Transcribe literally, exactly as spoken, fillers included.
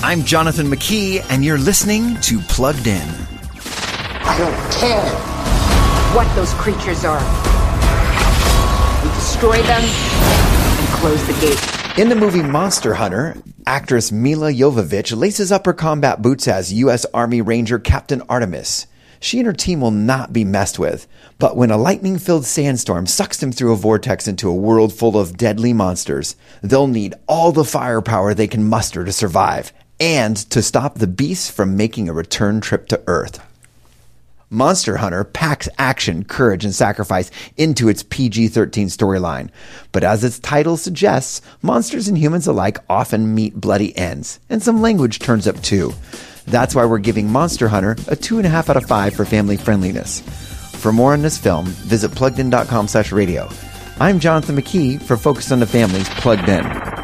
I'm Jonathan McKee, and you're listening to Plugged In. I don't care what those creatures are. We destroy them and close the gate. In the movie Monster Hunter, actress Milla Jovovich laces up her combat boots as U S Army Ranger Captain Artemis. She and her team will not be messed with, but when a lightning-filled sandstorm sucks them through a vortex into a world full of deadly monsters, they'll need all the firepower they can muster to survive and to stop the beasts from making a return trip to Earth. Monster Hunter packs action, courage, and sacrifice into its P G thirteen storyline. But as its title suggests, monsters and humans alike often meet bloody ends, and some language turns up too. That's why we're giving Monster Hunter a two point five out of five for family friendliness. For more on this film, visit pluggedin dot com slash radio. I'm Jonathan McKee for Focus on the Family's Plugged In.